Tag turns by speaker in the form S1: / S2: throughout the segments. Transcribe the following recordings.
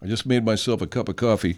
S1: I just made myself a cup of coffee.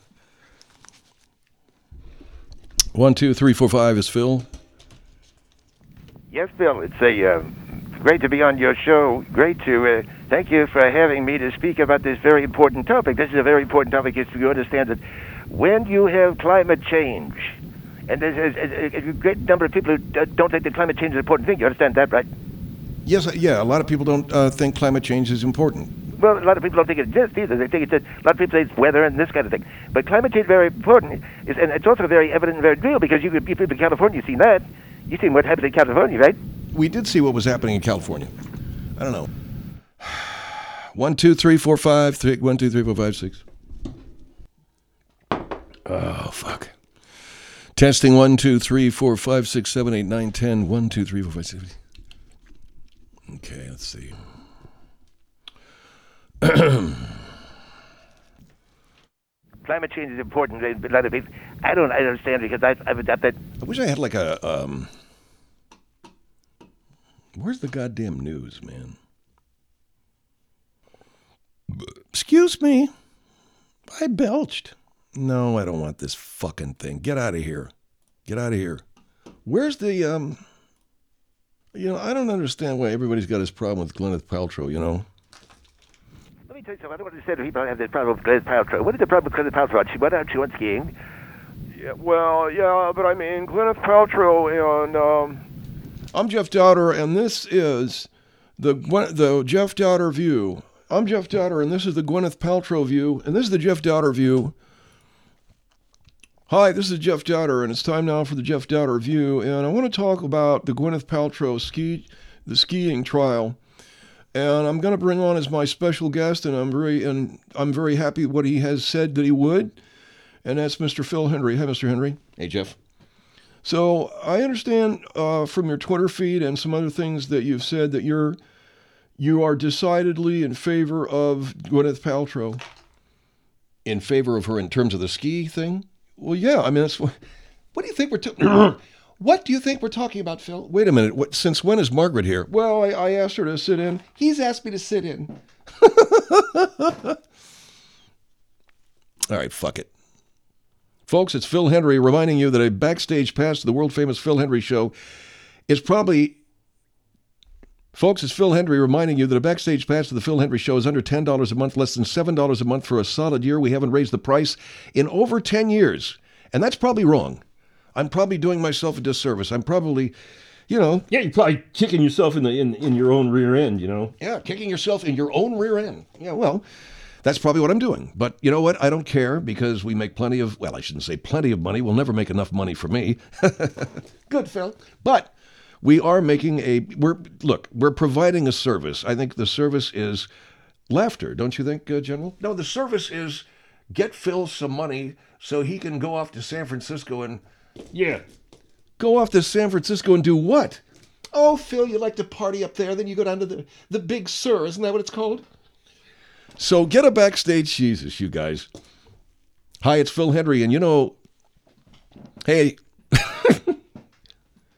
S1: 1, 2, 3, 4, 5 is Phil.
S2: Yes, Bill. It's great to be on your show. Great to thank you for having me to speak about this very important topic. This is a very important topic. If you understand that when you have climate change, and there's a great number of people who don't think that climate change is an important thing. You understand that, right?
S1: Yes, yeah. A lot of people don't think climate change is important.
S2: Well, a lot of people don't think it exists either. They think it's just, a lot of people say it's weather and this kind of thing. But climate change is very important, and it's also very evident and very real because you people in California, you've seen that. You've seen what happened in California, right?
S1: We did see what was happening in California. I don't know. 1, 2, 3, 4, 5, 3, 1, 2, 3, 4, 5, 6. Oh, fuck. Testing 1, 2, 3, 4, 5, 6, 7, 8, 9, 10. 1, 2, 3, 4, 5, 6. Okay, let's see.
S2: Climate change is important. A lot of people, I don't understand because I've adapted.
S1: I wish I had like a, where's the goddamn news, man? Excuse me. I belched. No, I don't want this fucking thing. Get out of here. Get out of here. Where's the, you know, I don't understand why everybody's got this problem with Gwyneth Paltrow, you know?
S2: Let me tell you something. I don't understand if people have this problem with Gwyneth Paltrow. What is the problem with Gwyneth Paltrow? She went out, she went skiing.
S3: Yeah, well, yeah, but I mean, Gwyneth Paltrow and,
S1: I'm Jeff Dowder, and this is the Jeff Dowder View. I'm Jeff Dowder, and this is the Gwyneth Paltrow View, and this is the Jeff Dowder View. Hi, this is Jeff Dowder, and it's time now for the Jeff Dowder View, and I want to talk about the Gwyneth Paltrow skiing trial, and I'm going to bring on as my special guest, and I'm very happy what he has said that he would, and that's Mr. Phil Hendrie. Hi, Mr. Hendrie. Hey, Jeff. So I understand from your Twitter feed and some other things that you've said that you are decidedly in favor of Gwyneth Paltrow. In favor of her in terms of the ski thing? Well, yeah. I mean, that's what do you think we're what do you think we're talking about, Phil? Wait a minute. Since when is Margaret here? Well, I asked her to sit in. He's asked me to sit in. All right, fuck it. Folks, it's Phil Hendrie reminding you that a backstage pass to the world-famous Phil Hendrie Show is probably... Folks, it's Phil Hendrie reminding you that a backstage pass to the Phil Hendrie Show is under $10 a month, less than $7 a month for a solid year. We haven't raised the price in over 10 years. And that's probably wrong. I'm probably doing myself a disservice. I'm probably, you know...
S4: Yeah, you're probably kicking yourself in your own rear end, you know?
S1: Yeah, kicking yourself in your own rear end. Yeah, well... That's probably what I'm doing. But you know what? I don't care because we make plenty of, well, I shouldn't say plenty of money. We'll never make enough money for me. Good, Phil. But we are making we're providing a service. I think the service is laughter. Don't you think, General? No, the service is get Phil some money so he can go off to San Francisco and,
S4: yeah.
S1: Go off to San Francisco and do what? Oh, Phil, you like to party up there. Then you go down to the Big Sur. Isn't that what it's called? So get a backstage, Jesus, you guys. Hi, it's Phil Hendrie, and you know, hey,